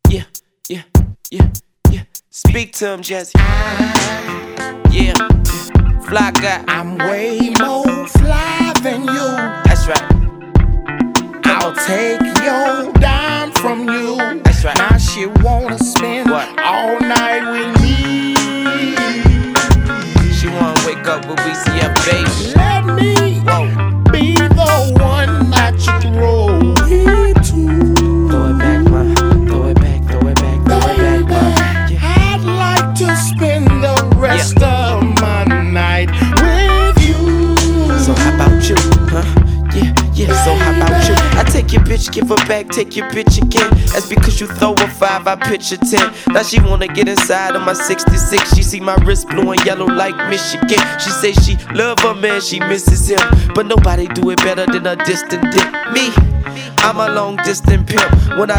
Yeah, yeah, yeah, yeah. Speak to him, Jazzy. Yeah, fly guy. I'm way more fly than you. That's right. I'll take your dime from you. That's right. Now she wanna spend What? all night with me. She wanna wake up with WCF, baby. Let me be the one that you throw it to. Throw it back, ma. Throw it back, throw it back, throw it back, ma. Yeah. I'd like to spend the rest of my night with you. So how about you, huh? Yeah, yeah, so how about you? I take your bitch, give her back, take your bitch again. That's because you throw a 5, I pitch a 10. Now she wanna get inside of my 66. She see my wrist blue and yellow like Michigan. She say she love her man, she misses him. But nobody do it better than a distant dick. Me, I'm a long distance pimp. When I